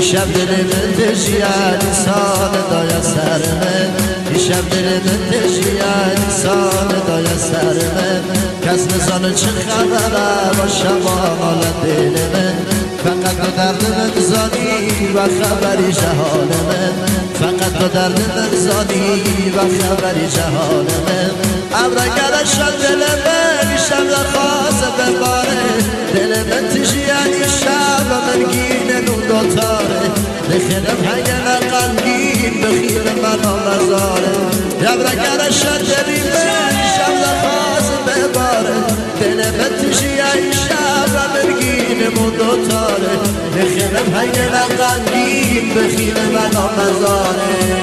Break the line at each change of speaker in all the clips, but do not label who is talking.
شب دل من تشیاد سال دای سر من شب دل من تشیاد سال دای سر من کس نزانه چه خبره با شمال دل من فقط تو درد من زانی و خبری جهان من فقط تو درد من زانی و خبری جهان من ابرگر شد دل من شب خواست بباره دل من تشیاد شب من گینه نون دوتاره بخیرم هنگه قلبیم بخیر من آمزاره ابرگر شد دل من شب خواست بباره دل من تشیاد شب من گینه نون دوتاره بخیرم هنگه قلبیم بخیر من آمزاره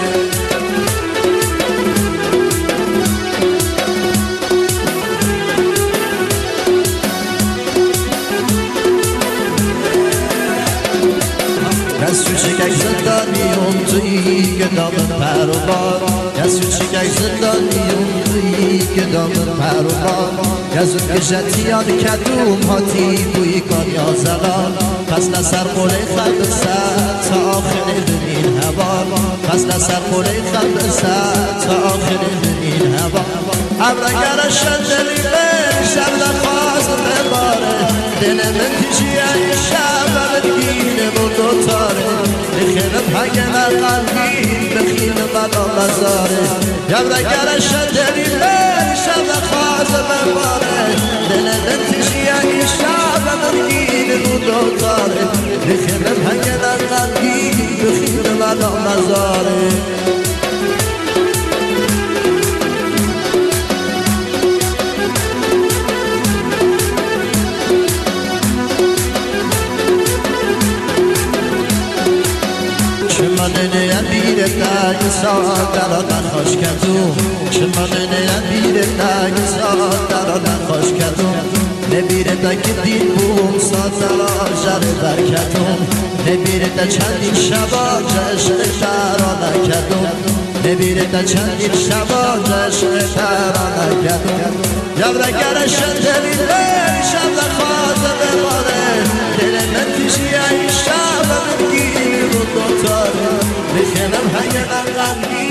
کس تو چکک زندانیم توی گدامن پر و بار کس تو چکک زندانیم توی گدامن پر و بار کس اون کشتیان کدوم هاتی بوی کانیا زغال پس نسر قوله خلب سر تا آخر دنین هوا پس نسر قوله خلب سر تا آخر دنین هوا ابرگر شد دلی من شب نخواست بباره دل من تیجیه شب من گینه و دوتاره بخیرم هنگه قلبی بخیر من آمزاره ابرگر شد دلی من شب نخواست بباره دل من تیجیه شب من گینه و دوتاره بخیرم هنگه قلبی بخیر من آمزاره چمانه امیر تاگ سال درآن خوش کردم چمانه امیر تاگ سال درآن خوش کردم نبیره تا که دین بوم سال درآن جر برکتم نبیره تا چندین شبا جشن ترانه کردم نبیره تا چندین شبا جشن ترانه کردم یابرگر شد دلی من شب نخواست بباره دل من تیجیه شب من گیر و دوتاره بخیرم هنگه قلبی